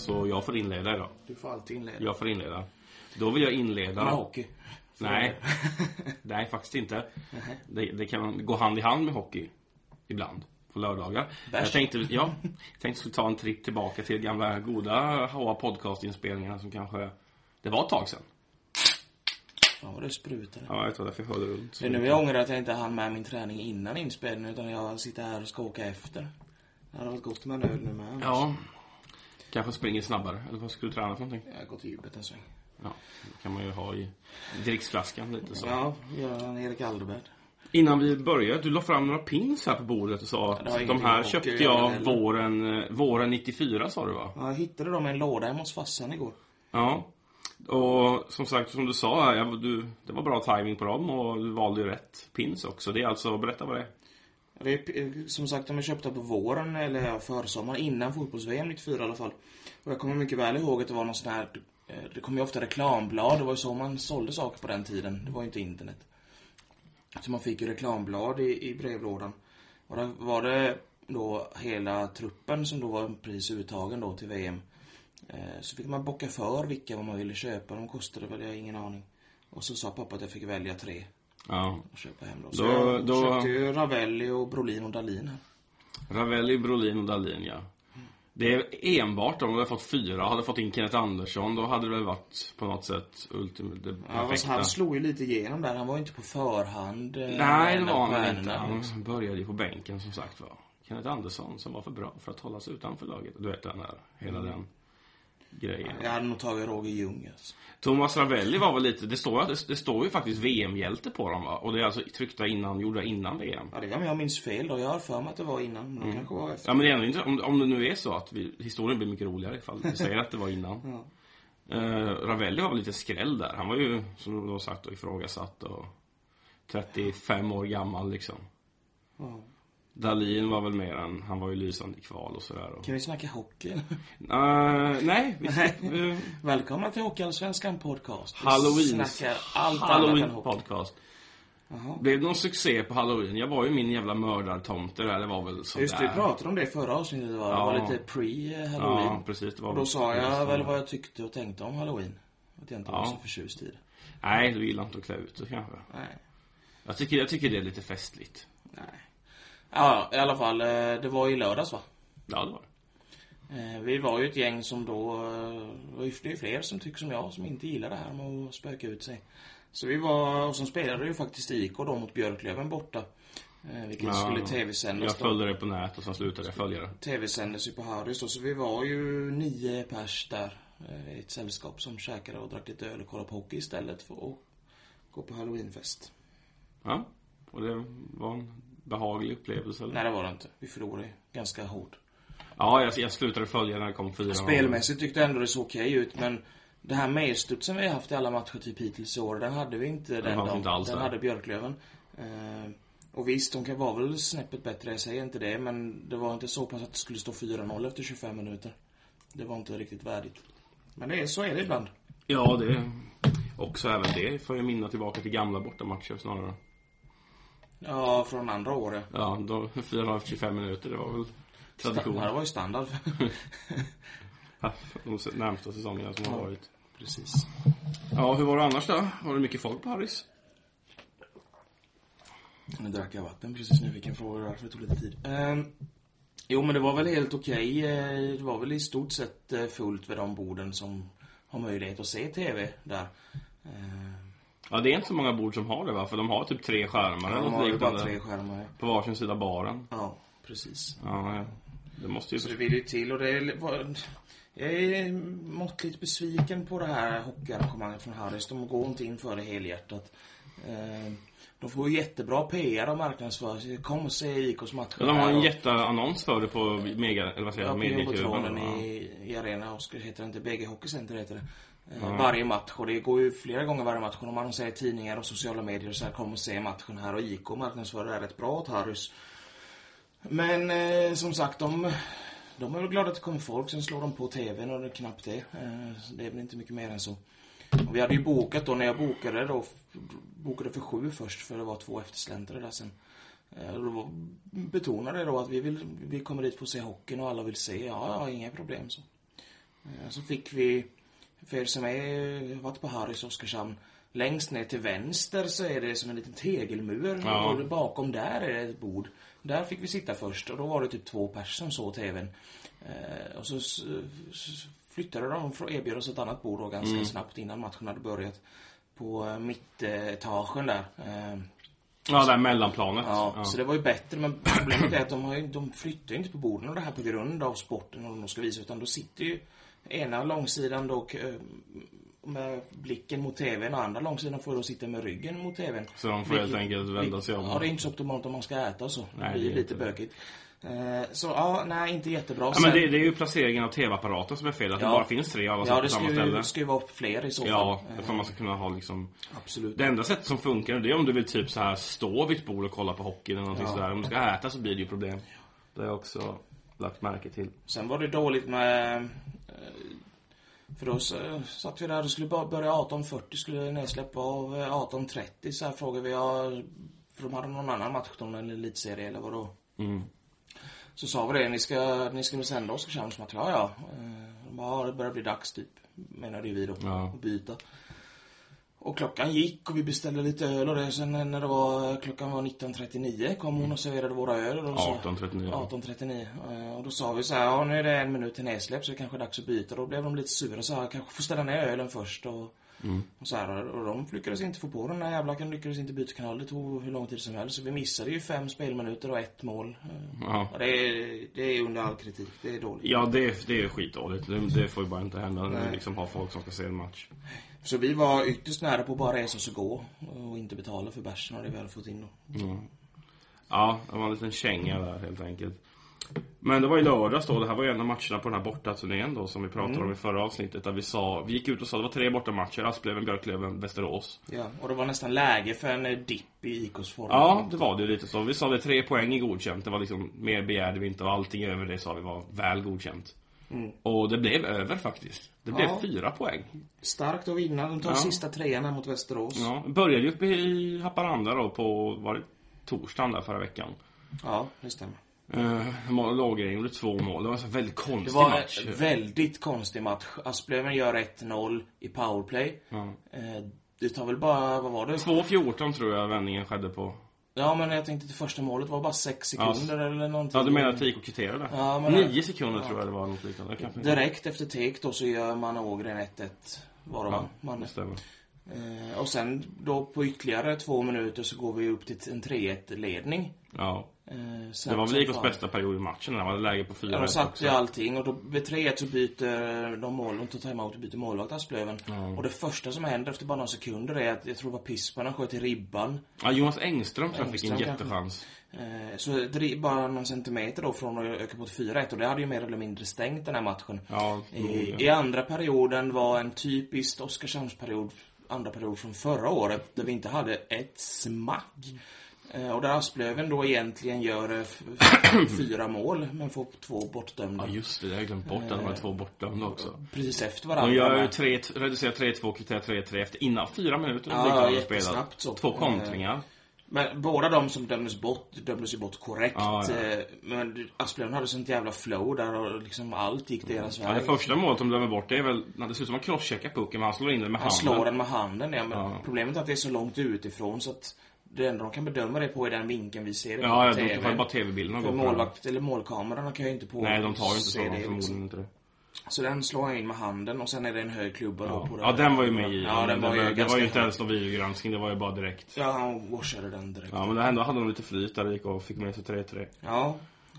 så jag får inleda idag. Du får alltid inleda. Jag får inleda. Då vill jag inleda med hockey. Nej. Nej, faktiskt inte. Det kan gå hand i hand med hockey ibland på lördagar. Jag tänkte skulle ta en tripp tillbaka till gamla goda HA podcastinspelningarna som kanske det var ett tag sedan. Ja, vad det sprutade. Ja, jag tror därför jag höll runt. Det är nu jag ångrar att jag inte hann med min träning innan inspelningen, utan jag sitter här och ska åka efter. Det hade varit gott med en öl nu med. Ja. Kanske springer snabbare. Eller vad skulle du träna för någonting? Jag har gått i djupet en sväng. Ja, det kan man ju ha i dricksflaskan lite så. Ja, gör en Erik Alderberg. Innan vi började, du la fram några pins här på bordet och sa att de här köpte jag våren 94, sa du, va? Ja, jag hittade dem i en låda hemma hos farsan igår. Ja, och som sagt, som du sa här, det var bra timing på dem och du valde ju rätt pins också. Det är alltså, berätta vad det är. Det är, som sagt, de är köpta på våren eller försommaren innan fotbolls-VM 94 i alla fall. Och jag kommer mycket väl ihåg att det var någon sån här, det kom ju ofta reklamblad, det var ju så man sålde saker på den tiden. Det var ju inte internet. Så man fick ju reklamblad i brevlådan. Och då var det då hela truppen som då var prisuttagen då till VM. Så fick man bocka för vilka vad man ville köpa. De kostade väl, jag har ingen aning. Och så sa pappa att jag fick välja 3. Ja. Och köpa hem då. Så jag köpte ju Ravelli och Brolin och Dahlin här. Ravelli, Brolin och Dahlin, ja. Det är enbart om de hade fått 4, hade fått in Kenneth Andersson, då hade det väl varit på något sätt det perfekta. Han slog ju lite igenom där, han var inte på förhand. Nej, det var han inte. Han började ju på bänken som sagt var. Kenneth Andersson som var för bra för att hålla sig utanför laget. Du vet den där, hela den grejen. Jag hade nog tagit Roger Ljung. Alltså. Thomas Ravelli var väl lite, det står ju faktiskt VM-hjälte på dem, va? Och det är alltså tryckta gjorda innan VM. Ja, det är om jag minns fel då. Jag har för mig att det var innan, men det kanske var efter. Ja, men det är ändå inte, om det nu är så att historien blir mycket roligare ifall vi säger att det var innan. Ja. Ravelli var väl lite skräll där. Han var ju, som du har sagt, och ifrågasatt och 35 år gammal liksom. Ja. Dahlin var väl mer än, han var ju lysande i kval och sådär. Kan vi snacka hockey? Nej. Välkomna till Hockeyallsvenskan podcast. Halloween podcast. Jaha. Blev det någon succé på Halloween? Jag var ju min jävla mördartomte där, det var väl sådär. Just det, vi pratade om det förra avsnittet. Det var lite pre-Halloween. Ja, precis. Det var och då sa jag väl vad jag tyckte och tänkte om Halloween. Att jag inte var så förtjust i det. Nej, du gillar inte att klä ut det kanske. Nej. Jag tycker det är lite festligt. Nej. Ja, i alla fall, det var i lördags, va? Ja, det var det. Vi var ju ett gäng som då, det är ju fler som tycker som jag, som inte gillar det här med att spöka ut sig. Så vi var, och som spelade ju faktiskt IK då mot Björklöven borta. Vilket skulle tv-sändas. Jag följde det på nät och sen slutade jag följa det. Tv-sändes ju på Harrys då, så vi var ju 9 pers där. Ett sällskap som käkade och drack lite öl och kollade på hockey istället för att gå på Halloweenfest. Ja, och det var en behaglig upplevelse, eller? Nej, det var det inte. Vi förlorade ganska hårt. Ja, jag slutade följa när det kom 4. Spelmässigt tyckte jag ändå det såg okej ut, men det här medstudsen vi har haft i alla matcher typ hittills i år, den hade vi inte den dagen. Den hade Björklöven. Och visst, de kan vara väl snäppet bättre, jag säger inte det, men det var inte så pass att det skulle stå 4-0 efter 25 minuter. Det var inte riktigt värdigt. Men så är det ibland. Ja, det också även det får jag minna tillbaka till gamla bortamatcher snarare. Ja, från andra året. Ja, då 4,25 minuter, det var väl tradition. Det var ju standard. De närmsta säsongerna som har varit. Precis. Ja, hur var det annars då? Var det mycket folk på Harrys? Nu drack jag vatten precis nu, vilken fråga därför det tog lite tid. Jo, men det var väl helt okej. Det var väl i stort sett fullt vid de borden som har möjlighet att se tv där. Ja, det är inte så många bord som har det, va? För de har typ 3 skärmar. Ja, de har ju bara 3 skärmar. På varsin sida baren. Ja, precis. Ja, det måste ju... Så det vill ju till, och det var... Jag är måttligt besviken på det här hockeyarrangemanget från Harrys. De går inte in för det helhjärtat. De får ju jättebra PR och marknadsför. Kom och se IKs matcher. Ja, de har en jätteannons för det på Mediatronen i arena. Och heter det inte BG Hockeycenter heter det. Varje match, och det går ju flera gånger varje match. Om man säger tidningar och sociala medier så här, kom och se matchen här, och IK marknadsför det är rätt bra åt Harrys. Men som sagt, de är väl glada att det kommer folk. Sen slår de på tvn och det är knappt det. Det är väl inte mycket mer än så. Och vi hade ju bokat då, när jag bokade för 7 först, för det var 2 eftersläntrare där sen. Då betonade då att vi kommer dit för att se hockeyn och alla vill se. Ja, inga problem så. Så fick vi, för er som är varit på Harrys Oskarshamn, längst ner till vänster så är det som en liten tegelmur. Ja. Och bakom där är det ett bord. Där fick vi sitta först och då var det typ 2 personer som såg tvn. Och så flyttade de och erbjöd oss ett annat bord då, ganska snabbt innan matchen hade börjat. På mittetagen där. Ja, där mellanplanet. Ja, så det var ju bättre. Men problemet är att de flyttar inte på borden och det här på grund av sporten och de ska visa. Utan då sitter ju ena långsidan då med blicken mot tvn och andra långsidan får då sitta med ryggen mot tvn. Så de får helt enkelt vända sig om. Ja, det är inte så optimalt om man ska äta och så. Nej, det blir lite bökigt. Så ja, nej, inte jättebra. Ja, men det är ju placeringen av tv-apparater som är fel. Att det bara finns 3 alla på samma ställe. Det ska ju vara fler i så fall. Ja, för man ska kunna ha liksom... Absolut. Det enda sättet som funkar det är om du vill typ så här stå vid ett bord och kolla på hockey eller någonting sådär. Om du ska äta så blir det ju problem. Det har jag också lagt märke till. Sen var det dåligt med... För då satt vi där och skulle börja 18.40, skulle nedsläpp av 18.30. Så här frågade vi, för de hade någon annan match, en elitserie eller vadå. Så sa vi det, ni ska sända Oskarshamns match. Ja. Det börjar bli dags typ, menade vi då, att byta. Och klockan gick och vi beställde lite öl och det. Sen när klockan var 19.39 kom hon och serverade våra öl. 18.39. Och då sa vi så här, nu är det 1 minut till nedsläpp så det är kanske dags att byta. Då blev de lite sura så här, kanske får ställa ner ölen först och så här. Och de lyckades inte få på den här jävla lyckades inte byta kanal. Det tog hur lång tid som helst. Så vi missade ju 5 spelminuter och 1 mål. Och det är under all kritik. Det är dåligt. Ja, det är skitdåligt. Det får ju bara inte hända när vi liksom har folk som ska se en match. Så vi var ytterst nära på att bara resa oss och gå och inte betala för bärsen och det vi hade fått in då. Ja, det var en liten känga där helt enkelt. Men det var ju lördags då, det här var ju en av matcherna på den här bortaturnén då som vi pratade om i förra avsnittet där vi gick ut och sa det var 3 bortamatcher, Asplöven, Björklöven, Västerås. Ja, och det var nästan läge för en dipp i IKs form. Ja, det var det lite så. Vi sa det 3 poäng i godkänt, det var liksom, mer begärde vi inte och allting över det sa vi var väl godkänt. Och det blev över faktiskt. Det blev 4 poäng. Starkt att vinna. De tar sista 3:an mot Västerås. Ja, började ju uppe i Haparanda då på torsdagen där förra veckan. Ja, det stämmer. Lagergren gjorde 2 mål. Det var en väldigt konstig match. Det var en väldigt konstig match. Asplöven gör 1-0 i powerplay. Det tar väl bara, vad var det? 2:14 tror jag vändningen skedde på. Ja, men jag tänkte att det första målet var bara 6 sekunder eller någonting. Ja, du menar att det gick och kvitterade? Ja, men 9 sekunder tror jag det var något liknande. Direkt efter tek då så gör man Ågren 1-1. Var man. Det stämmer. Och sen då på ytterligare 2 minuter så går vi upp till en 3-1-ledning. Ja. Det var väl Ikos bästa period i matchen. Det var läge på 4-1 de satt ju allting och då vid 3-1 så byter de tar timeout och byter målvakt Asplöven. Och det första som händer efter bara några sekunder är att jag tror det var Pisparna sköt i ribban. Ja, Jonas Engström tror jag fick en jättechans. Så bara någon centimeter då från att öka på till 4-1 och det hade ju mer eller mindre stängt den här matchen. Ja, I andra perioden var en typisk Oskarshamnsperiod, andra period från förra året där vi inte hade ett smack. Och där Asplöven då egentligen gör 4 mål men får 2 bortdömda. Ja, just det. Jag har glömt bort att de var 2 bortdömda också. Precis efter varandra. De gör ju reducerar 3-2, kvitterar 3-3 efter innan 4 minuter. Ja, jättesnabbt så. 2 kontringar. Men båda de som dömdes ju bort korrekt. Ja. Men Asplöven hade sånt jävla flow där och liksom allt gick deras väg. Ja, det första målet de dömer bort det är väl, det ser ut som att crosscheckar pucken men han slår in den med handen. Han slår den med handen, ja. Men problemet är att det är så långt utifrån så att det enda de kan bedöma det på är den vinkeln vi ser. Ja, de kan bara tv-bilderna gå målvakt eller målkamerorna kan ju inte på. Nej, de tar ju inte så, förmodligen liksom. inte det. Så den slår han in med handen och sen är det en hög klubba då på det. Ja, den var ju med i. Ja, det var ju inte ens någon videogranskning, det var ju bara direkt. Ja, han washade den direkt. Ja, men det ändå hade de lite flyt där det gick och fick med sig 3-3. Ja.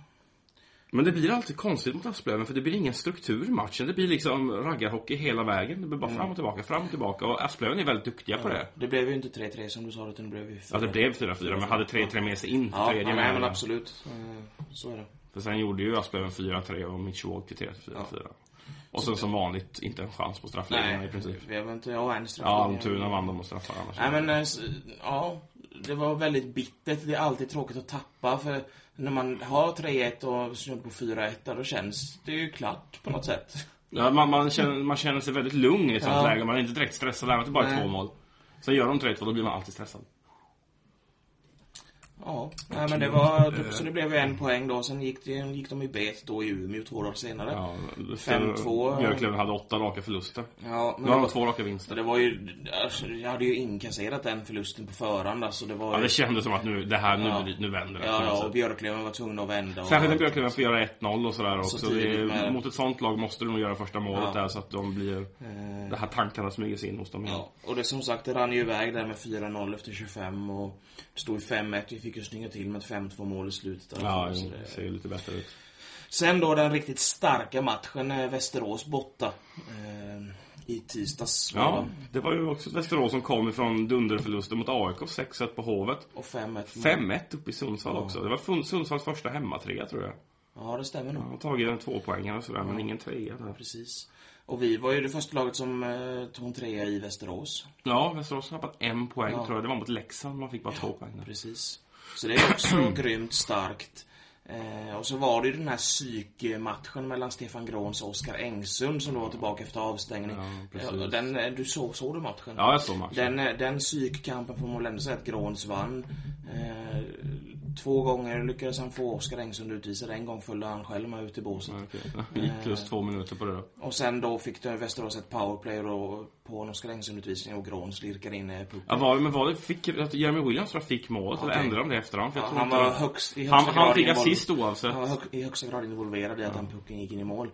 Men det blir alltid konstigt mot Asplöven för det blir ingen struktur i matchen. Det blir liksom raggarhockey hela vägen. Det blir bara fram och tillbaka. Och Asplöven är väldigt duktiga på det. Det blev ju inte 3-3 som du sa, utan det blev ju 4-4. Ja, det blev 4-4, men hade 3-3 med sig in för tredje. Nej, men absolut. Så är det. För sen gjorde ju Asplöven 4-3 och Mitchell till 4-4. Och sen som vanligt inte en chans på straffläggningarna i princip. Vi har inte en straff. Ja, om turerna vann de och straffar annars. Nej, men det var väldigt bittert. Det är alltid tråkigt att tappa för när man har 3-1 och snudd på 4-1 då känns det ju klart på något sätt. Ja, man känner sig väldigt lugn i ett sånt läge. Man är inte direkt stressad, det är bara 2 mål. Sen gör de 3-2, då blir man alltid stressad. Ja, nej, men det var så det blev 1 poäng då. Sen gick de i bet då i Umeå 2 dagar senare. Ja, 5-2. Björklöven hade 8 raka förluster. Ja, men det var 2 raka vinster. Det var ju, jag hade ju inkasserat den förlusten på förhand. Alltså det var det kändes som att nu vänder det. Ja, och Björklöven var tvungna att vända. Särskilt när Björklöven får göra 1-0 och sådär också. Mot ett sånt lag måste de nog göra första målet där så att de blir... Det här tankarna smyger sig in hos dem. Ja, och det som sagt, det rann ju iväg där med 4-0 efter 25 och det stod 5-1. Vi fick ju snygga till med ett 5-2 mål i slutet. Ja, det ser ju lite bättre ut. Sen då den riktigt starka matchen Västerås borta i tisdags. Ja, det var ju också Västerås som kom ifrån dunderförlusten mot AIK 6-1 på Hovet. Och 5-1. 5-1 uppe i Sundsvall också. Det var Sundsvalls första hemmatrea, tror jag. Ja, det stämmer nog. De har tagit en 2-poängare och sådär, men ingen trea där. Precis. Och vi var ju det första laget som tog en trea i Västerås. Ja, Västerås har fått 1 poäng, tror jag. Det var mot Leksand, man fick bara 2 poäng där. Precis. Så det är också grymt starkt. Och så var det ju den här psykmatchen mellan Stefan Gråns och Oskar Engsund som då var tillbaka efter avstängning. Du såg du matchen? Ja, jag såg matchen. Den psykkampen får man väl ändå säga att Gråns vann. 2 gånger lyckades han få Oskar Engsund utvisad. En gång följde han själv med ut i båset. Gick plus 2 minuter på det då. Och sen då fick Västerås ett powerplay då på en Oskar Engsund-utvisning och Gråns lirkade in pucken. Ja, men var det fick Jeremy Williams fick målet eller ändrade de det efterhand? För han var högst han fick assist oavsett. Han var i högsta grad involverad i att den pucken gick in i mål.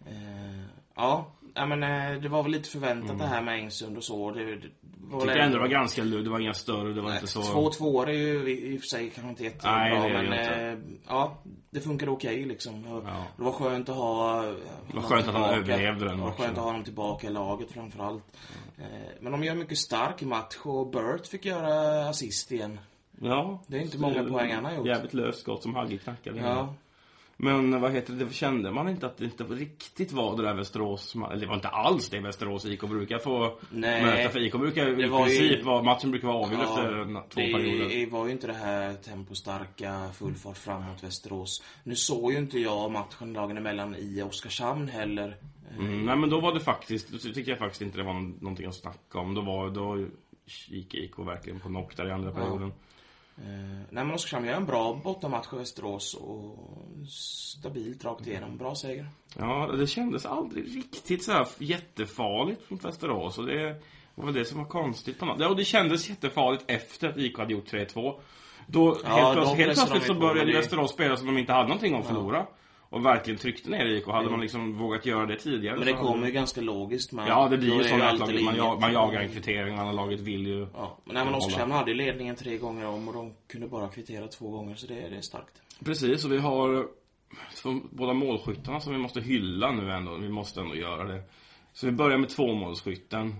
Men det var väl lite förväntat det här med Engsund och så. Det tyckte ändå det var ganska lugnt, det var inga större, det var inte så... 2-2 är ju i och för sig kanske inte jättebra. Nej, men det funkade okej liksom. Det var skönt att ha... Det var skönt att han överlevde den. Det var skönt att ha honom tillbaka i laget framförallt. Men de gör mycket stark match och Burt fick göra assist igen. Ja. Det är inte många poäng han har gjort. Jävligt löst skott som Hagge knackade. Ja. Men vad heter det, kände man inte att det inte riktigt var det där Västerås, eller det var inte alls det Västerås IK brukar få möta, för IK brukar i princip matchen brukar vara avgjord efter 2 perioder. Det var ju inte det här tempostarka full fart framåt Västerås. Nu såg ju inte jag matchen dagen emellan i Oskarshamn heller. Nej, men då var det faktiskt, då tycker jag faktiskt inte det var någonting att snacka om. Då gick IK verkligen på knock där i andra perioden. Nej, men Oskarshamn gör en bra bortamatch i Västerås och stabilt rakt igenom, bra seger. Ja, det kändes aldrig riktigt så här jättefarligt mot Västerås, och det var väl det som var konstigt på något. Ja, och det kändes jättefarligt efter att IK hade gjort 3-2. Då helt plötsligt så började Västerås spela som de inte hade någonting att förlora. Och verkligen tryckte ner IK. Hade man liksom vågat göra det tidigare. Men det kommer ju ganska logiskt. Ja, det blir ju så att man jagar en kvittering. Man har laget vill ju... Ja, men Oskarshamn hade ledningen 3 gånger om och de kunde bara kvittera 2 gånger. Så det är starkt. Precis, och vi har båda målskyttarna som vi måste hylla nu ändå. Vi måste ändå göra det. Så vi börjar med 2 målskytten.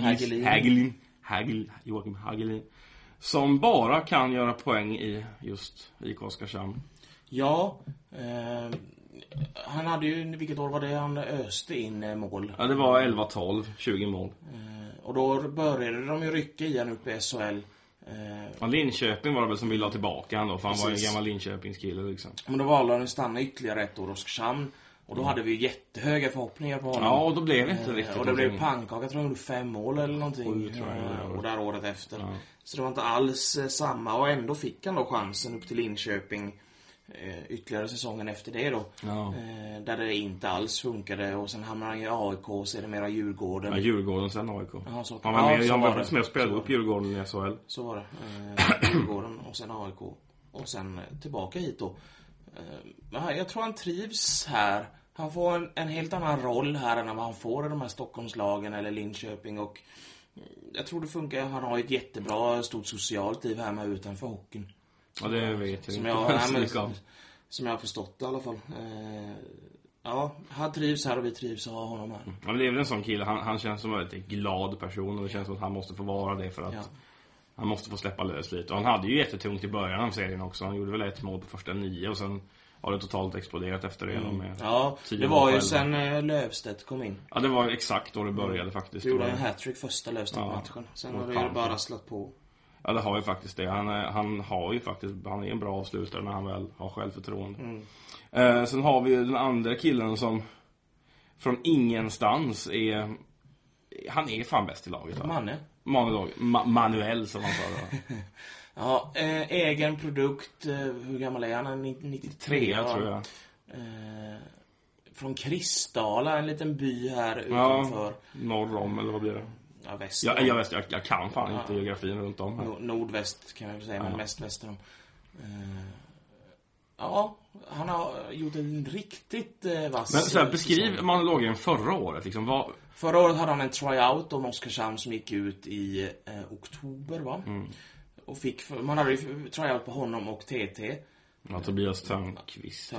Joakim Hagelin. Som bara kan göra poäng i just IK Oskarshamn. Ja, han hade ju, vilket år var det han öste in mål? Ja, det var 11-12, 20 mål. Och då började de ju rycka igen upp i SHL. Linköping var det väl som ville ha tillbaka han då, för han var en gammal Linköpingskille liksom. Men då valde han att stanna ytterligare 1 år Oskarshamn. Och då hade vi jättehöga förhoppningar på honom. Ja, och då blev det inte riktigt. Och det blev pannkaka, jag tror han gjorde 5 mål eller någonting. Och där året efter. Ja. Så det var inte alls samma. Och ändå fick han då chansen upp till Linköping ytterligare säsongen efter det då. Ja. Där det inte alls funkade. Och sen hamnade han i AIK och så är det mera Djurgården. Ja, Djurgården sen AIK. Aha, så. Han var med och spelade upp Djurgården i SHL. Så var det. Djurgården och sen AIK. Och sen tillbaka hit då. Jag tror han trivs här. Han får en helt annan roll här än vad han får i de här Stockholmslagen eller Linköping. Och jag tror det funkar. Han har ett jättebra stort socialt liv här med utanför hockeyn. Ja, det vet jag som jag har förstått i alla fall. Ja, han trivs här och vi trivs att ha honom här. Ja, det är väl en sån kille. Han känns som en väldigt glad person. Och det känns som att han måste få vara det för att han måste få släppa lös lite. Och han hade ju jättetungt i början av serien också. Han gjorde väl 1 mål på första 9 och sen har det totalt exploderat efter det. Ja, det var ju sen Löfstedt kom in. Ja, det var exakt då det började faktiskt. Det gjorde en hattrick första Löfstedt-matchen. Sen har det ju bara rasslat på. Ja, det har ju faktiskt det. Han är en bra avslutare när han väl har självförtroende. Sen har vi ju den andra killen som från ingenstans han är fan bäst i laget. Manuel som Manuel som han sa då. Ja, egen produkt. Hur gammal är han? 93 tror jag. Från Kristala, en liten by här utanför. Ja, norr om, eller vad blir det? Ja, väst. Jag kan fan inte geografin runt om här. Nordväst kan jag säga, men mest väster om. Ja, han har gjort en riktigt vass. Men så här, beskriv monologen förra året liksom, Förra året hade han en tryout om Oskarshamn som gick ut i oktober, va? Och man hade ju tryout på honom och TT. Ja, Tobias Törnqvist.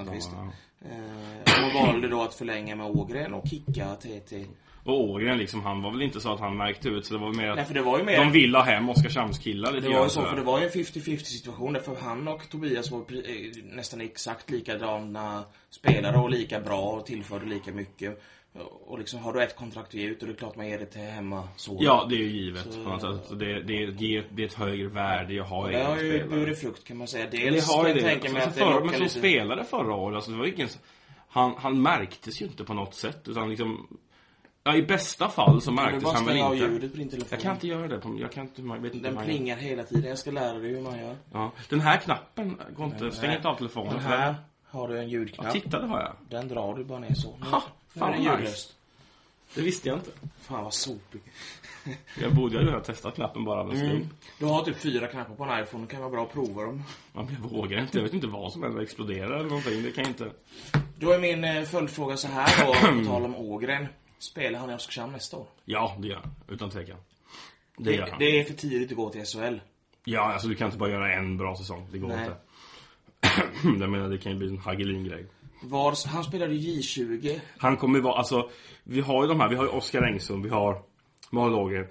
Man valde då att förlänga med Ågren och kicka TT. Och Ågren liksom, han var väl inte så att han märkte ut, så det var mer att det var ju mer, de ville ha hem Oskarshamnskillar lite. Det var ju så, för det var ju en 50-50 situation där, för han och Tobias var nästan exakt likadana spelare och lika bra och tillförde lika mycket. Och liksom, har du ett kontrakt ut och det är klart man ger det till hemma så. Ja, det är ju givet så, på något sätt. Så det är ett högre värde jag har. Det har ju burit frukt, kan man säga. Dels det har kan det. tänka mig alltså, men som spelare förra året, alltså, det var ingen, han märktes ju inte på något sätt, utan liksom, ja, i bästa fall så märktes han väl inte. Ljudet på din telefon. Jag kan inte göra det. Jag vet inte. Den plingar hela tiden. Jag ska lära dig hur man gör. Ja. Den här knappen går inte. Stäng inte av telefonen. Den här har du en ljudknapp. Ja, titta, det har jag. Den drar du bara ner så. Fan, nice. Det visste jag inte. Fan vad sopig. Jag borde ju ha testat knappen bara av en slump. Du har typ 4 knappar på en iPhone. Det kan vara bra att prova dem. Jag vågar inte. Jag vet inte vad som helst exploderar eller någonting. Det kan inte. Då är min följdfråga så här då. På tal om Ågren. Spelar han i Oskarshamn nästa år? Ja, det gör han. Utan tvekan. Det är för tidigt att gå till SHL. Ja, alltså du kan inte bara göra en bra säsong. Det går inte. Jag menar, det kan ju bli en Hagelin-grej. Han spelade J20. Han kommer ju vara, alltså, vi har ju de här, vi har ju Oskar Engsund, vi har Marlager.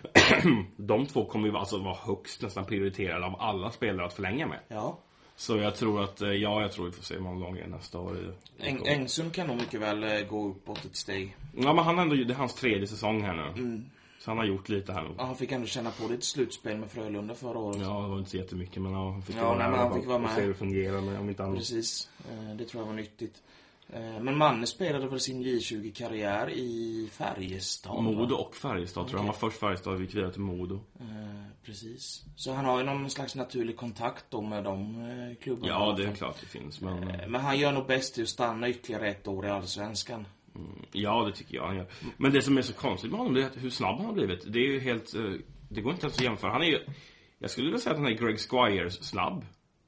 De två kommer ju alltså vara högst nästan prioriterade av alla spelare att förlänga med. Ja. Så jag tror att, jag tror vi får se Marlager nästa år. Engsund kan nog mycket väl gå uppåt ett steg. Ja, men han ändå, det är hans 3:e säsong här nu. Så han har gjort lite här nu. Ja, han fick ändå känna på ett slutspel med Frölunda förra året. Ja, det var inte så jättemycket, men han fick vara med och se hur det fungerar, men om inte annat. Precis, det tror jag var nyttigt. Men Manne spelade väl sin J20-karriär i Färjestad. Modo och Färjestad, tror jag. Han var först Färjestad och gick vidare till Modo. Precis. Så han har ju någon slags naturlig kontakt då med de klubbarna. Ja, det är klart det finns. Men han gör nog bäst i att stanna ytterligare ett år i Allsvenskan. Ja, det tycker jag han gör. Men det som är så konstigt med honom, det är hur snabb han har blivit. Det är ju helt, det går inte ens att jämföra. Han är ju, jag skulle vilja säga att han är Greg Squires snabb.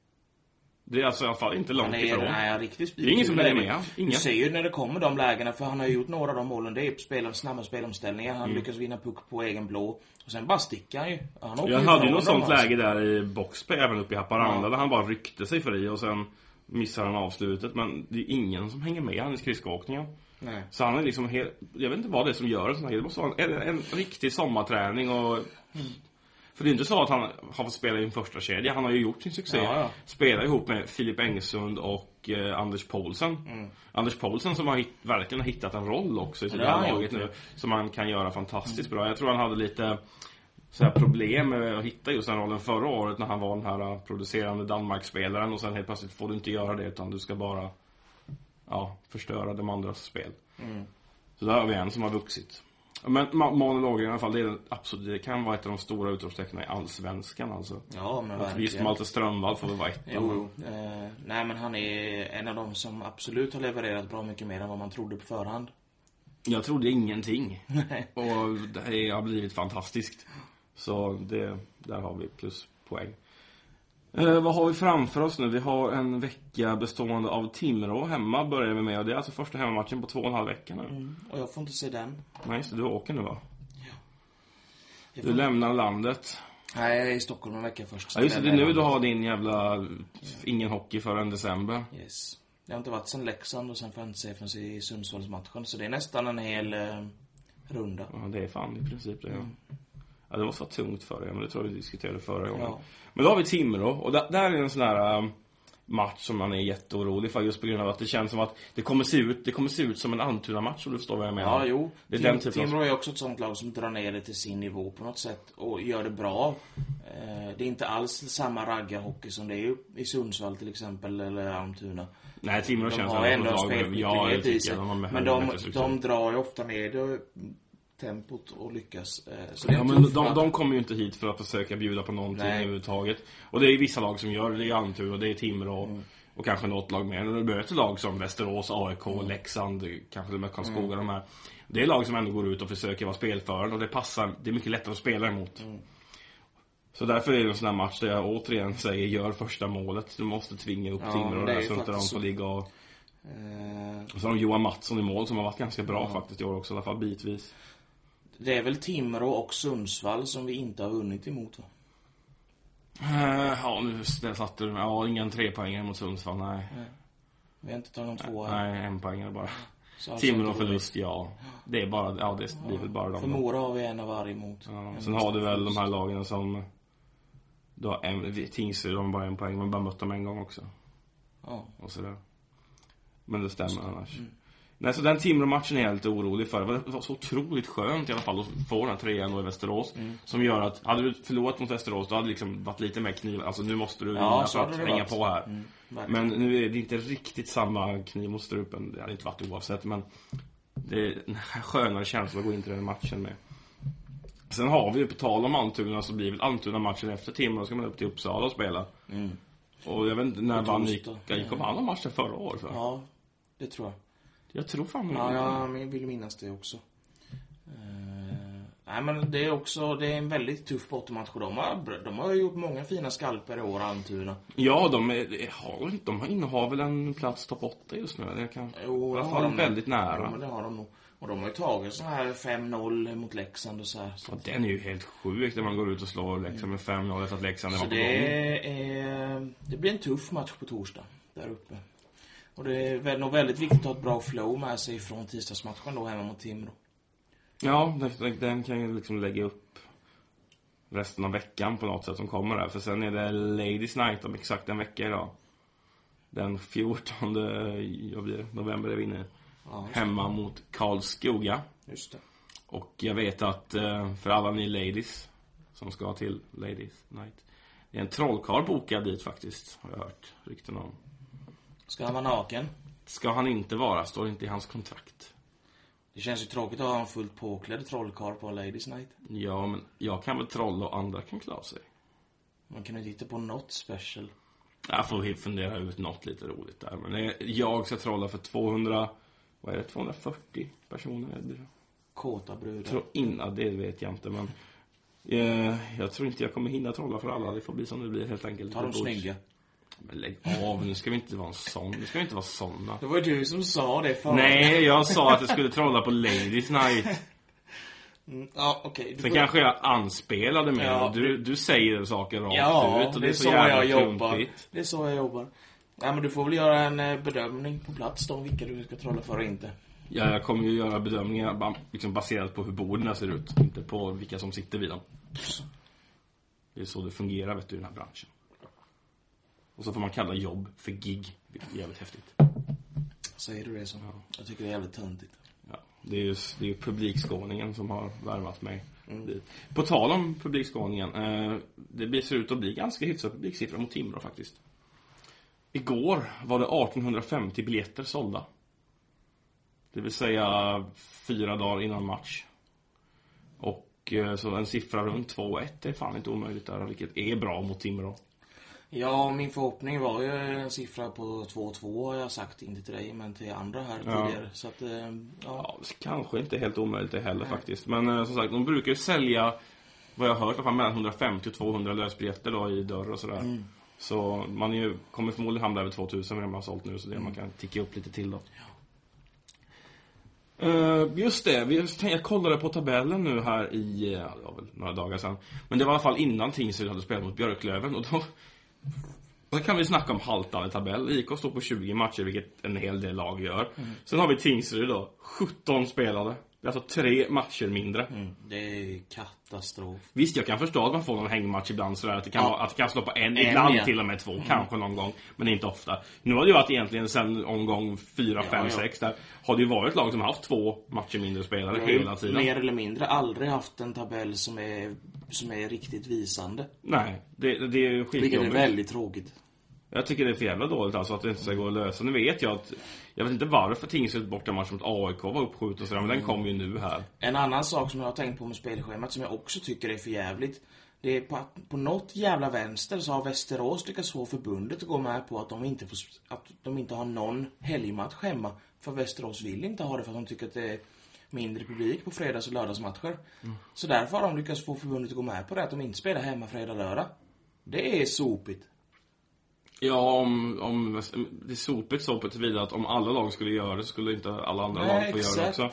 Det är alltså i alla fall inte långt ifrån. Nej, riktigt det är ingen som är med. Du ser ju när det kommer de lägena, för han har gjort några av de målen. Det är snabba spelomställningar. Han lyckas vinna puck på egen blå. Och sen bara stickar han ju. Jag hade ju något sånt läge där i boxplay även uppe i Haparanda, där han bara ryckte sig fri och sen missar han avslutet. Men det är ingen som hänger med han i skridskoåkningen. Nej. Så han är liksom helt, jag vet inte vad det är som gör det. Det måste vara en riktig sommarträning och... För det är inte så att han har fått spela i en första kedja. Han har ju gjort sin succé. Ja. Spelar ihop med Filip Engsund och Anders Poulsen. Anders Poulsen som verkligen har hittat en roll också i sitt laget nu. Som han kan göra fantastiskt bra. Jag tror han hade lite så här problem med att hitta just den rollen förra året, när han var den här producerande Danmark-spelaren. Och sen helt plötsligt får du inte göra det, utan du ska bara förstöra de andras spel. Så där har vi en som har vuxit. Men monologer i alla fall, det kan vara ett av de stora utropstecknen i Allsvenskan alltså. Ja, men verkligen. Visst, Malte Strömvall får väl vara ett. Jo. Nej, men han är en av dem som absolut har levererat bra mycket mer än vad man trodde på förhand. Jag trodde ingenting. Nej. Och det har blivit fantastiskt. Så där har vi pluspoäng. Vad har vi framför oss nu? Vi har en vecka bestående av Timrå hemma, börjar vi med. Och det är alltså första hemmamatchen på 2,5 veckor nu. Och jag får inte se den. Nej, så du åker nu, va? Ja. Du lämnar landet. Nej, jag är i Stockholm en vecka först. Ja, just det är nu du har din jävla ingen hockey förrän december. Yes. Jag har inte varit sen Leksand och sen får jag inte se förrän i Sundsvallsmatchen. Så det är nästan en hel runda. Ja, det är fan i princip det. Ja, det var så tungt för dig, men det tror jag vi diskuterade förra gången. Ja. Men då har vi Timrå, och där är en sån här match som man är jätteorolig för, just på grund av att det känns som att det kommer se ut som en Almtuna-match, om du förstår vad jag menar. Ja, jo. Det är Timrå är också ett sånt lag som drar ner det till sin nivå på något sätt och gör det bra. Det är inte alls samma raggarhockey som det är i Sundsvall till exempel, eller Almtuna. Nej, Timrå känns ändå spelskicklighet i sig. Men de drar ju ofta ner det tempot och lyckas. Så det är men de kommer ju inte hit för att försöka bjuda på någonting överhuvudtaget. Och det är vissa lag som gör det. Det är Almtuna och det är Timrå och kanske något lag mer. När du möter lag som Västerås, AIK, Leksand, kanske med Karlskoga, de här. Det är lag som ändå går ut och försöker vara spelförande och det passar. Det är mycket lättare att spela emot. Så därför är det en sån här match där jag återigen säger gör första målet. Du måste tvinga upp Timrå där så inte de får ligga och så har de Johan Mattsson i mål som har varit ganska bra faktiskt i år också, i alla fall bitvis. Det är väl Timrå och Sundsvall som vi inte har vunnit emot, va? Ja, nu det satte du. Ja, ingen 3-poängare mot Sundsvall, nej. Vi har inte tagit någon 2 här. Nej, 1-poängare bara. Timrå förlust, ja. Det är bara, ja, det blir väl bara de. För Mora har vi en av varje emot. Ja, sen har du väl de här lagen som då har Tingsryd, de har bara 1 poäng, men bara mött dem en gång också. Ja. Och sådär. Men det stämmer annars. Nej, så den Timrå-matchen är jag lite orolig för. Det var så otroligt skönt i alla fall att få den här 3-1 i Västerås. Som gör att, hade du förlorat mot Västerås, då hade det liksom varit lite mer kniv. Alltså nu måste du vinna för att tränga på här. Men nu är det inte riktigt samma kniv mot strupen. Det hade inte varit oavsett, men det är en skönare känsla att gå in till den matchen med. Sen har vi ju på tal om Almtuna, så blir väl Almtuna-matchen efter Timrå. Då ska man upp till Uppsala och spela. Och jag vet inte när vann gick om alla matcher förra året. Så. Ja, det tror jag. Jag tror fan jag vill minnas det också. Nej, men det är också, det är en väldigt tuff bottenmatch. De har gjort många fina skalper i år, Almtuna. Ja, de innehar väl en plats topp 8 just nu. Det kan i alla fall väldigt nära. Ja, det har de nog. Och de har ju tagit så här 5-0 mot Leksand och så här. Så den är ju helt sjuk när man går ut och slår Leksand med 5-0 efter att Leksand så det blir en tuff match på torsdag där uppe. Och det är nog väldigt viktigt att ha ett bra flow med sig från tisdagsmatchen då hemma mot Timrå. Ja, den kan ju liksom lägga upp resten av veckan på något sätt som kommer där. För sen är det Ladies Night om exakt en vecka idag. Den 14 november är vi inne. Ja, hemma mot Karlskoga. Just det. Och jag vet att för alla ni ladies som ska till Ladies Night, det är en trollkarl bokad dit faktiskt, har jag hört rykten om. Ska han vara naken? Ska han inte vara, står inte i hans kontrakt. Det känns ju tråkigt att ha en fullt påklädd trollkarl på Ladies Night. Ja, men jag kan väl trolla och andra kan klara sig. Man kan ju titta på något special. Jag får fundera ut något lite roligt där. Men jag ska trolla för 240 personer. Kåta brudar. Tror innan, det vet jag inte, men jag tror inte jag kommer hinna trolla för alla. Det får bli som det blir helt enkelt. Ta de snygga. Men lägg av, nu ska vi inte vara en sån. Nu ska vi inte vara såna. Det var ju du som sa det förut. Nej, jag sa att jag skulle trolla på Ladies Night. Ja, okej. Sen kanske jag anspelade med. Ja, du säger saker rakt ut. Och det är så jag jobbar. Det är så jag jobbar. Ja, men du får väl göra en bedömning på plats då, vilka du ska trolla för och inte. Ja, jag kommer ju göra bedömningar liksom baserat på hur borden ser ut. Inte på vilka som sitter vid dem. Det är så det fungerar, vet du, i den här branschen. Och så får man kalla jobb för gig. Det är jävligt häftigt. Säger du det så? Ja. Jag tycker det är jävligt töntigt. Ja, det är ju publikskåningen som har värvat mig. På tal om publikskåningen, det ser ut att bli ganska hyfsat publiksiffra mot Timrå faktiskt. Igår var det 1850 biljetter sålda. Det vill säga 4 dagar innan match. Och så en siffra runt 2-1 är fan inte omöjligt där, vilket är bra mot Timrå. Ja, min förhoppning var ju en siffra på 2-2 har jag sagt, inte till dig men till andra här tidigare. Så att, kanske inte helt omöjligt det heller faktiskt. Men som sagt, de brukar ju sälja, vad jag har hört, mellan 150 och 200 lösbiljetter då i dörr och sådär. Så man kommer förmodligen hamna över 2000 när man har sålt nu, så det man kan ticka upp lite till då. Just det, jag kollade på tabellen nu här i några dagar sedan. Men det var i alla fall innan Tingsryd hade spelat mot Björklöven. Och då kan vi snacka om haltande tabell. IK står på 20 matcher, vilket en hel del lag gör. Sen har vi Tingsryd då, 17 spelade. Det är alltså 3 matcher mindre. Det är katastrof. Visst, jag kan förstå att man får någon hängmatch ibland så att det kan slå på en ibland till och med 2, kanske någon gång, men inte ofta. Nu har det ju varit egentligen sen omgång 4, 5, 6 där har det ju varit lag som har haft 2 matcher mindre spelare hela tiden. Mer eller mindre aldrig haft en tabell som är riktigt visande. Nej, det är skitjobbigt. Vilket är väldigt tråkigt. Jag tycker det är för jävla dåligt alltså att det inte ska gå att lösa. Nu vet jag att, jag vet inte varför Tingsryd bortamatch mot AIK var uppskjuten och sådär, men den kom ju nu här. En annan sak som jag har tänkt på med spelschemat som jag också tycker är för jävligt, det är på något jävla vänster så har Västerås lyckats få förbundet att gå med på att de inte har någon helgmatch hemma. För Västerås vill inte ha det för att de tycker att det är mindre publik på fredags- och lördagsmatcher. Så därför har de lyckats få förbundet att gå med på det, att de inte spelar hemma fredag-lördag. Det är sopigt. Ja, om det är sopigt så på tillvida att om alla lag skulle göra det skulle inte alla andra lag få göra det också.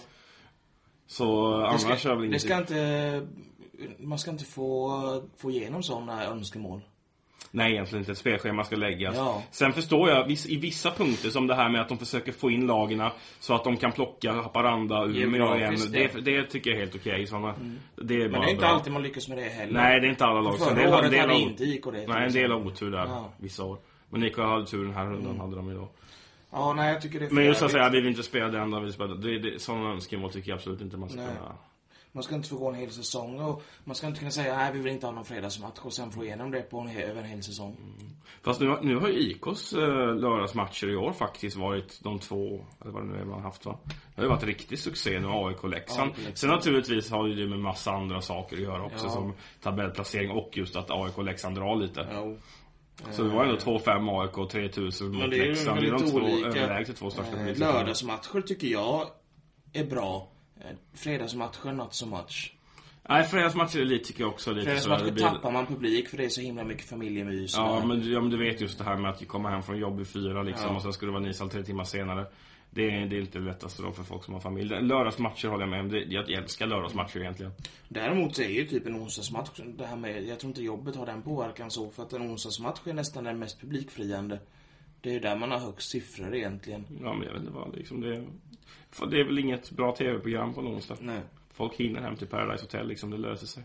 Så annars är väl inget... Man ska inte få igenom sådana önskemål. Nej, egentligen inte. Ett spelschema ska läggas. Ja. Sen förstår jag i vissa punkter som det här med att de försöker få in lagarna så att de kan plocka Haparanda Umeå igen. Det tycker jag är helt okej. Det är men det är inte alltid man lyckas med det heller. Nej, det är inte alla lag. Förra året hade inte IK det. Nej, en del av otur där vissa år. Men IK hade tur den här rundan hade de ju då. Ja, nej, jag tycker det är men just att säga, vi vill inte spela det enda vi spelar. Sådana önskemål tycker jag absolut inte man ska kunna... Man ska inte få gå en hel säsong och man ska inte kunna säga nej, vi vill inte ha någon fredagsmatch och sen få igenom det på över en hel säsong. Fast nu har ju IKs lördagsmatcher i år faktiskt varit de två, eller vad det nu är man haft va? Det har ju varit riktig succé nu, AIK och Leksand. Sen naturligtvis har det med massa andra saker att göra också, som tabellplacering och just att AIK och Leksand drar lite. Så det var ändå 2-5 AIK och 3000 mot Leksand. Det är de två överlägset två största politiska. Lördagsmatcher tycker jag är bra. Fredagsmatcher not so much. Nej, fredagsmatcher är lite tycker jag också lite. Fredagsmatcher tappar man publik för det är så himla mycket familjemys. Ja, men du vet just det här med att komma hem från jobb i 4 liksom, och sen skulle det vara Nishall 3 timmar senare. Det är inte det lättaste då för folk som har familj. Lördagsmatcher håller jag med om. Jag älskar lördagsmatcher egentligen. Däremot så är ju typ en onsdagsmatch det här med, jag tror inte jobbet har den påverkan så, för att en onsdagsmatch är nästan den mest publikfriande. Det är ju där man har högst siffror egentligen. Ja, men jag vet inte vad liksom det är väl inget bra tv-program på en onsdag. Nej. Folk hinner hem till Paradise Hotel liksom, det löser sig.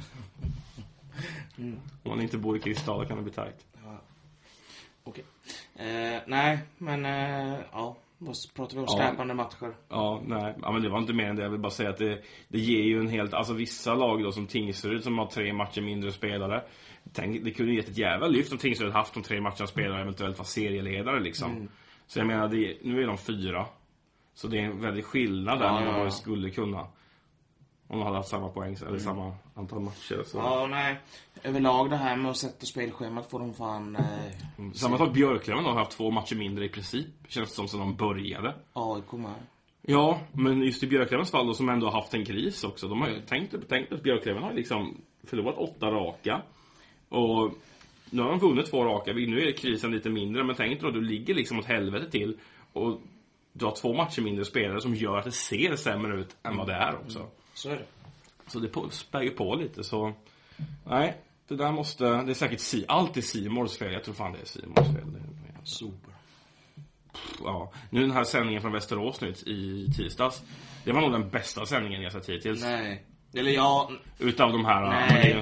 Om man inte bor i Kristal kan det bli tajt. Ja. Okej. Nej, men ja, vad pratar vi om? Skräpande matcher? Ja, nej. Ja, men det var inte mer än det. Jag vill bara säga att det ger ju en helt... Alltså vissa lag då som Tingsryd som har 3 matcher mindre spelare. Det kunde ge ett jävla lyft om Tingsryd haft de 3 matcherna spelare eventuellt var serieledare liksom. Så jag menar, nu är de 4. Så det är en väldigt skillnad där med vad det skulle kunna. Om de hade haft samma poäng eller samma antal matcher. Så. Ja, nej. Överlag det här med att sätta spelschemat får de fan... Samma sak Björklöven har haft 2 matcher mindre i princip. Känns som de började. AIK med. Ja, men just i Björklövens fall då, som ändå har haft en kris också. De har ju tänkt att Björklöven har liksom förlorat 8 raka. Och nu har de vunnit 2 raka. Nu är krisen lite mindre. Men tänk då, du ligger liksom åt helvete till. Och du har 2 matcher mindre spelare som gör att det ser sämre ut än vad det är också. Så är det. Så det späger på lite. Så nej, det där måste... Det är säkert alltid Simors fel. Jag tror fan det är Simors fel. Super. Ja, nu den här sändningen från Västerås nu i tisdags. Det var nog den bästa sändningen jag sett hittills. Nej. Eller ja... Utav de här... Nej.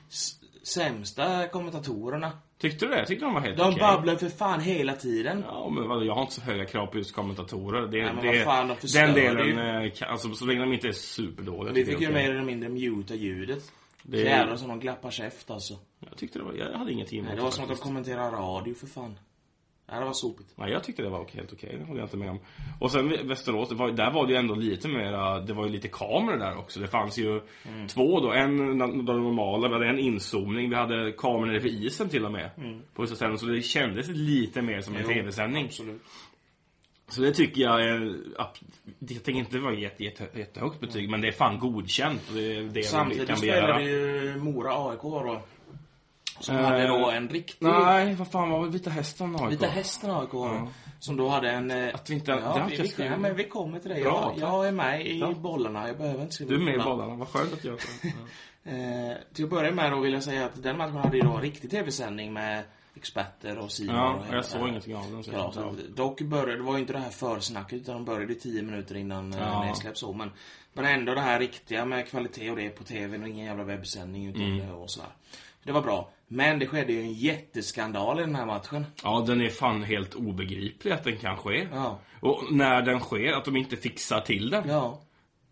Sämsta kommentatorerna. Tyckte du det? Jag tyckte de var helt okej. De babblar för fan hela tiden. Ja, men jag har inte så höga krav på just kommentatorer. Den delen, alltså så länge de inte är superdåliga. Vi fick ju mer eller mindre muta ljudet. Jävlar som de glappar käft alltså. Jag tyckte jag hade inget emot. Nej, det var som att de kommenterar radio för fan. Ja, det var sopigt. Nej, jag tyckte det var helt okej. Det håller jag inte med om. Och sen Västerås, där var det ju ändå lite mer... Det var ju lite kameror där också. Det fanns ju 2 då. En normala, vi hade en inzoomning. Vi hade kameror över isen till och med. På vissa ställen. Så det kändes lite mer som en tv-sändning. Absolut. Så det tycker jag är... Jag tänker inte det var jättehögt betyg. Men det är fan godkänt. Det samtidigt spelade ju Mora AIK då. Som hade då en riktig... Nej, vad fan var det? Vita Hästen AIK? Vita Hästen AIK. Som då hade en... Att vi inte... men vi kommer till det. Jag är med i bollarna. Jag behöver inte skriva. Du är med i bollarna. Vad skönt att göra det. Till att börja med då vill jag säga att den matchen hade ju då en riktig tv-sändning med experter och Simon. Ja, och jag såg ingenting av den. Ja, dock det var ju inte det här försnacket utan de började 10 minuter innan nedsläpp så. Men ändå det här riktiga med kvalitet och det på tv och ingen jävla webbsändning utan det och sådär. Det var bra. Men det skedde ju en jätteskandal i den här matchen. Ja, den är fan helt obegriplig att den kan ske. Ja. Och när den sker, att de inte fixar till den. Ja.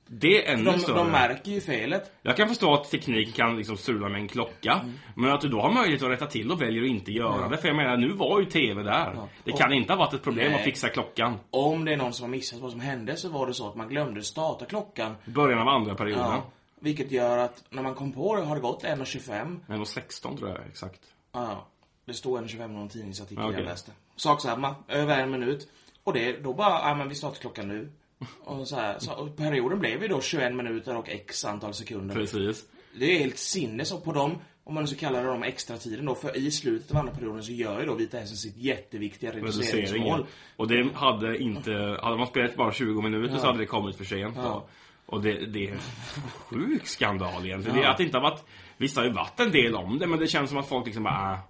Det är ännu större. De märker ju felet. Jag kan förstå att tekniken kan liksom strula med en klocka. Men att du då har möjlighet att rätta till och väljer att inte göra det. För jag menar, nu var ju tv där. Det kan inte ha varit ett problem att fixa klockan. Om det är någon som har missat vad som hände, så var det så att man glömde starta klockan. Början av andra perioden. Ja, vilket gör att när man kom på det har det gått 1:25. 1:16 tror jag exakt. Ja, det står 1:25 någon tidningsartikel jag läste. Sak samma, över 1 minut. Och det då bara, men vi startar klockan nu. Och så här, och perioden blev ju då 21 minuter och x antal sekunder. Precis. Det är helt sinnes, och på dem, om man så kallar det extra tiden då, för i slutet av andra perioden så gör ju då Vita Hästen sitt jätteviktiga reduceringsmål. Och det hade man spelat bara 20 minuter så hade det kommit för sent då. Och det är sjuk skandal egentligen. Det är att det inte har varit, visst har ju varit en del om det, men det känns som att folk liksom bara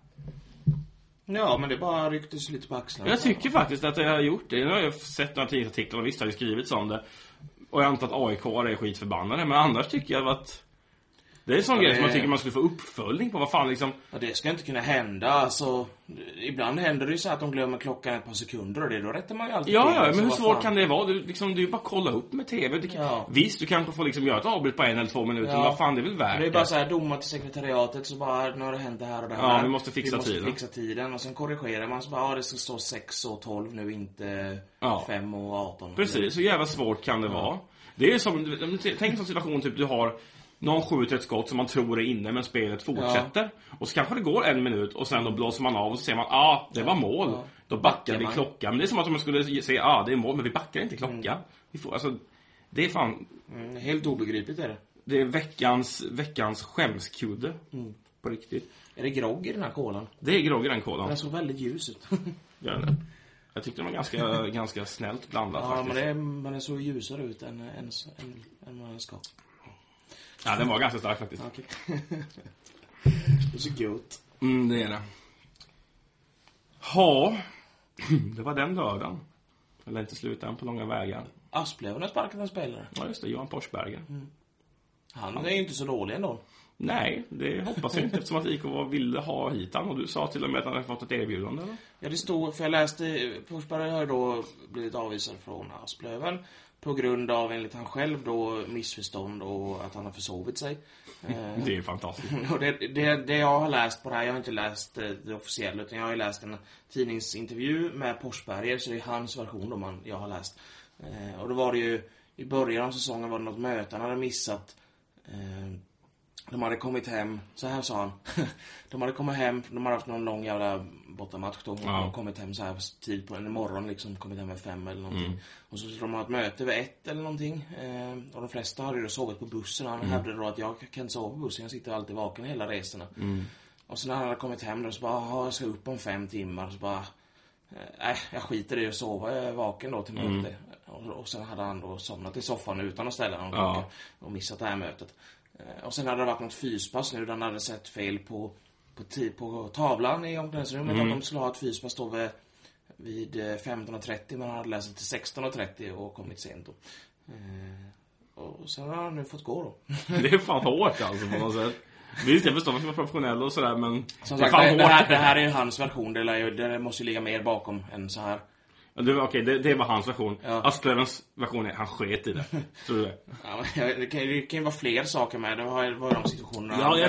Ja, men det bara ryktes lite på axlarna. Jag tycker faktiskt att jag har gjort det. Nu har jag sett några tidningsartiklar och visst har ju skrivits om det. Och jag antar att AIK är skitförbannade. Men annars tycker jag att det är en sån grej som man tycker man skulle få uppföljning på. Vad fan liksom. Ja, det ska inte kunna hända. Alltså, ibland händer det ju så att de glömmer klockan ett par sekunder. Och det, då rättar man ju alltid Ja, till. men hur svårt kan det vara? Du är ju bara kolla upp med tv. Visst, du kanske får liksom göra ett avbryt på 1 eller 2 minuter. Men vad fan, det är väl värt. Det är bara så här, domar till sekretariatet. Så bara, nu har det hänt det här och det här. Ja, vi måste fixa tiden. Och sen korrigerar man så bara, det ska stå 6 och 12 nu, inte 5 och 18. Precis, så jävla svårt kan det vara. Det är som, tänk som situation typ du har någon skjuter ett skott som man tror är inne, men spelet fortsätter. Och så kanske det går 1 minut och sen då blåser man av och så ser man, det var mål. Då backar vi klockan. Men det är som att man skulle säga, det är mål, men vi backar inte klockan. Vi får, alltså, det är fan helt obegripligt är det. Det är veckans skämskudde. På riktigt. Är det grogg i den här kolan? Det är grogg i den kolan. Den såg väldigt ljus ut. Gör det. Jag tyckte den var ganska snällt blandad faktiskt. Men den såg ljusare ut än vad den ska. Ja, den var ganska stark faktiskt. Okay. Det är så gott. Det är det. Ja, det var den lördagen. Eller inte sluta på långa vägar. Asplöven har sparkat en spelare. Ja, just det. Johan Porsberger. Han är ju inte så dålig ändå. Nej, det hoppas jag inte eftersom att IK ville ha hit han. Och du sa till och med att han hade fått ett erbjudande, eller? Ja, det stod, för jag läste, Porsberger har då blivit avvisad från Asplöven på grund av, enligt han själv då, missförstånd och att han har försovit sig. Det är fantastiskt. Och det jag har läst på det här, jag har inte läst det officiella, utan jag har läst en tidningsintervju med Porsberger, så det är hans version då jag har läst. Och då var det ju, i början av säsongen var det något möte han hade missat. De hade kommit hem, så här sa han. De hade kommit hem, de hade haft någon lång jävla bortamatch då. De hade kommit hem så här tid på en morgon liksom, kommit hem med 5 eller någonting. Och så de hade ett möte vid 1 eller någonting. Och de flesta hade ju då sovit på bussen. Han hävdade då att jag kan inte sova på bussen, jag sitter alltid vaken hela resorna. Och så när han hade kommit hem då så bara, jag ska upp om 5 timmar. Så bara, jag skiter i att sova, jag är vaken då till möte. Och sen hade han då somnat i soffan utan att ställa någon klocka och missat det här mötet. Och sen hade det varit något fyspass nu. Den hade sett fel på tavlan i omklädningsrummet. Att de skulle ha ett fyspass då vid 15:30. Men han hade läst till 16:30 och kommit sent då. Och sen har han nu fått gå då. Det är fan hårt alltså på något sätt. Visst, jag förstår att man är professionell och sådär, men som sagt, det här är ju hans version. Det måste ju ligga mer bakom än så här. Okej, det var hans version. Asplövens version är han sket i det. Tror du det? Ja, det kan ju vara fler saker med. Det var de situationerna. Ja,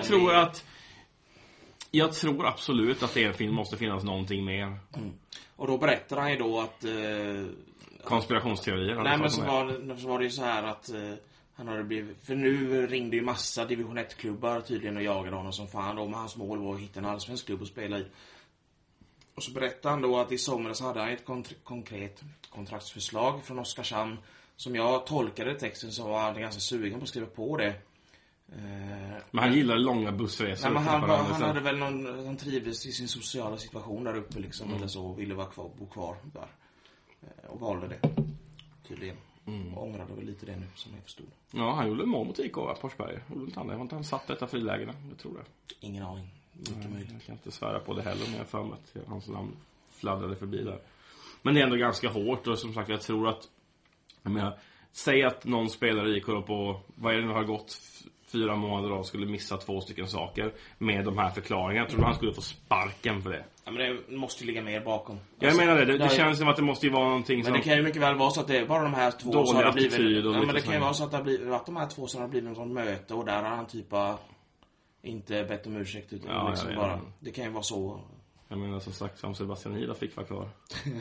jag tror absolut att det i en film måste finnas någonting mer. Och då berättar han ju då att konspirationsteorier. Nej, men så var det ju så här att han hade blivit, för nu ringde ju massa division 1-klubbar tydligen och jagade honom som fan då, men hans mål var att hitta en allsvensk klubb att spela i. Och så berättade han då att i somras hade han ett konkret kontraktsförslag från Oskarshamn. Som jag tolkade texten så var han ganska sugen på att skriva på det. Men han gillade långa bussresor. Nej, men han hade väl han trivdes i sin sociala situation där uppe liksom, eller så, ville bo kvar där. Och valde det tydligen. Och ångrade väl lite det nu som jag förstod. Ja, han gjorde mål mot IK, Porsberg. Jag har inte han satt detta frilägena, jag tror det. Ingen aning. Jag kan inte svära på det heller, men jag för mig att hans namn fladdrade förbi där. Men det är ändå ganska hårt, och som sagt, jag tror att säg att någon spelar i IK på, vad är det nu har gått 4 månader och skulle missa 2 stycken saker med de här förklaringarna. Jag tror han skulle få sparken för det. Ja, men det måste ligga mer bakom. Jag menar det känns som att det måste ju vara någonting som... Men det kan ju mycket väl vara så att det är bara de här 2 som har blivit... men det kan ju vara så att det har blivit att de här 2 som har blivit någon möte och där har han typ inte bett om ursäkt utan liksom bara... Det kan ju vara så. Jag menar som sagt, om Sebastian Hida fick vara kvar.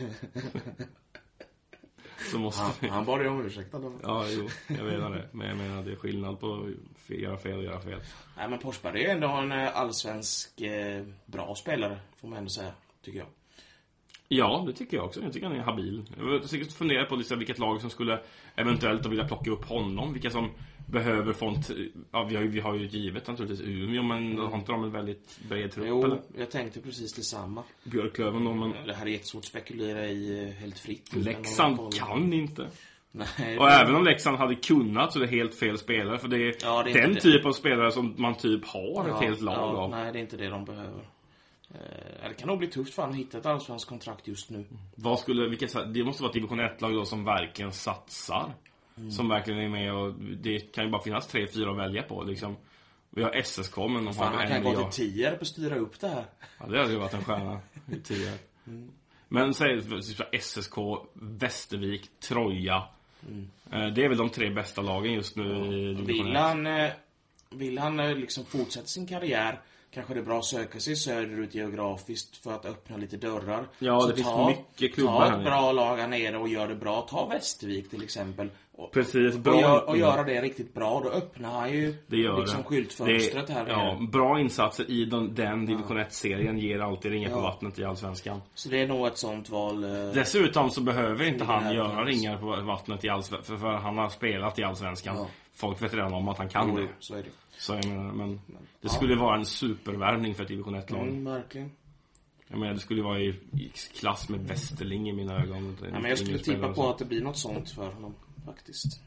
Så måste han bad ju om ursäkt då. Ja, jo, jag vet det. Men jag menar det är skillnad på att göra fel och göra fel. Nej, men Forsberg är ju ändå en allsvensk bra spelare, får man ändå säga, tycker jag. Ja, det tycker jag också. Jag tycker han är habil. Jag säkert fundera på vilket lag som skulle eventuellt vilja plocka upp honom. Vilka som behöver font. Ja, vi har ju givet naturligtvis Umeå, men har inte de en väldigt bred trupp? Jo, eller? jag tänkte precis detsamma. Björklöven då, men... Det här är jättesvårt att spekulera i helt fritt. Leksand kan inte. Nej, och även om Leksand hade kunnat så är det helt fel spelare. För det är den typ av spelare som man typ har ett helt lag av. Nej, det är inte det de behöver. Det kan nog bli tufft för att hitta ett allsvenskt kontrakt just nu. Det måste vara ett division 1-lag då som verkligen satsar. Som verkligen är med och det kan ju bara finnas 3-4 att välja på liksom. Vi har SSK, men de har han kan gå till 10 på att styra upp det här. Ja, det hade ju varit en stjärna i 10. Men säg SSK, Västervik, Troja. Det är väl de 3 bästa lagen just nu i division 1. Vill han liksom fortsätta sin karriär, kanske det är bra att söka sig söderut geografiskt för att öppna lite dörrar. Ja, det finns mycket klubbar här. Ta ett bra lag här nere och gör det bra. Ta Västervik till exempel. Precis, bra. Och göra det riktigt bra. Då öppnar han ju liksom skyltfönstret här. Ja, bra insatser i den division 1-serien ger alltid ringar på vattnet i Allsvenskan. Så det är nog ett sånt val. Dessutom så behöver inte han göra ringar på vattnet i Allsvenskan, för han har spelat i Allsvenskan. Ja. Folk vet redan om att han kan det. Så är det. Så jag menar, men det skulle vara en supervärvning för ett division 1-lag. Verkligen. Jag menar, det skulle vara i klass med Västerling i mina ögon. Ja, men jag skulle tippa på att det blir något sånt för honom, faktiskt.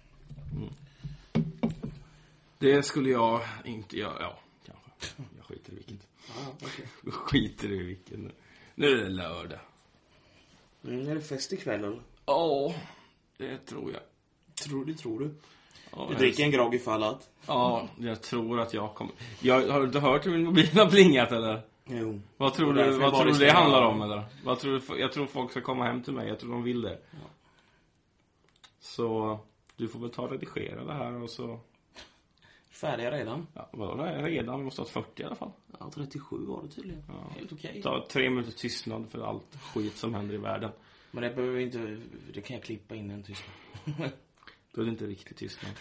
Det skulle jag inte göra. Ja, kanske. Jag skiter i vilket. Okay. Jag skiter i vilket. Nu är det lördag. Är det fest ikväll eller? Ja, det tror jag. Tror du? Ja, du dricker en grogg ifall att? Ja, jag tror att jag kommer... Har du hört hur min mobil har blingat eller? Jo. Vad tror du det handlar om eller? Jag tror folk ska komma hem till mig. Jag tror de vill det. Ja. Så du får väl ta och redigera det här och så... Färdiga redan? Ja, vadå redan? Vi måste ha 40 i alla fall. Ja, 37 var det tydligen. Ja. Helt okej. Ta 3 minuter tystnad för allt skit som händer i världen. Men det behöver inte... Det kan jag klippa in en tystnad. Då är det inte riktigt tystnad.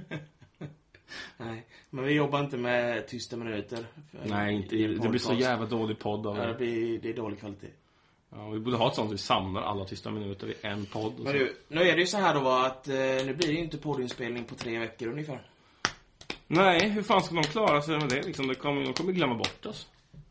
Nej, men vi jobbar inte med tysta minuter. Nej, inte. Det blir så jävla dålig podd av det. Det är dålig kvalitet. Ja, vi borde ha ett sånt vi samlar alla tysta minuter i en podd. Men du, nu är det ju så här då att nu blir det ju inte poddinspelning på 3 veckor ungefär. Nej, hur fan ska de klara sig med det? Liksom, de kommer glömma bort oss.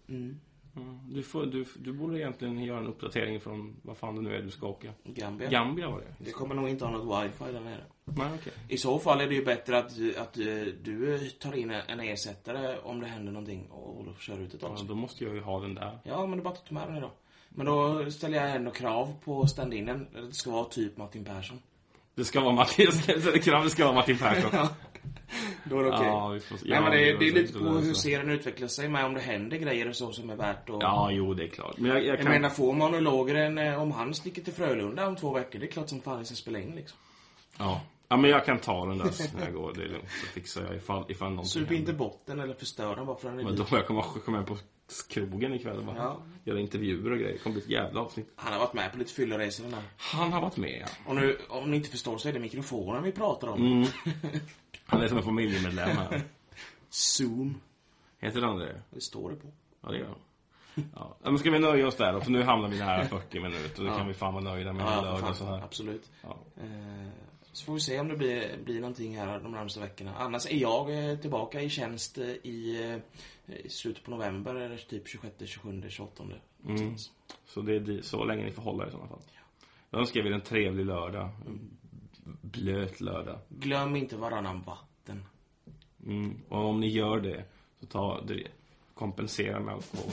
Du borde egentligen göra en uppdatering från vad fan det nu är du ska åka. Gambia var det. Det kommer nog inte ha något wifi där nere. Nej, okay. I så fall är det ju bättre att du tar in en ersättare om det händer någonting och kör ut ett tag. Ja, då måste jag ju ha den där. Ja, men det är bara att ta med den idag. Men då ställer jag ändå krav på stand-inen. Det ska vara typ Martin Persson. Det ska vara Martin Persson. Ja. Då är det okej. Ja, nej, men det är lite på hur serien utvecklar sig med om det händer grejer och så som är värt att... Ja, jo, det är klart. Men jag menar, får monologer om han sticker till Frölunda om 2 veckor, det är klart som fan jag ska spela in liksom. Ja, men jag kan ta den där när jag går. Det är lugnt, så fixar jag ifall någonting Sup inte botten eller förstör den bara för den är men då jag kommer på krogen ikväll och bara göra intervjuer och grejer. Det kommer bli ett jävla avsnitt. Han har varit med på lite fylleresor där. Han har varit med, ja. Och nu, om ni inte förstår så är det mikrofonen vi pratar om. Han är som en familjemedlem här. Zoom. Heter han det? Det står det på. Ja, det gör han. Ja, men ska vi nöja oss där då? För nu hamnar vi nära 40 minuter. Och då kan vi fan vara nöjda med lördag så här. Absolut. Ja. Så får vi se om det blir någonting här de närmaste veckorna. Annars är jag tillbaka i tjänst i slutet på november. Eller typ 26, 27, 28. Så det är så länge ni får hålla i sådana fall. Jag önskar vi en trevlig lördag. Blöt lördag. Glöm inte varannan vatten. Och om ni gör det så kompensera med alkohol.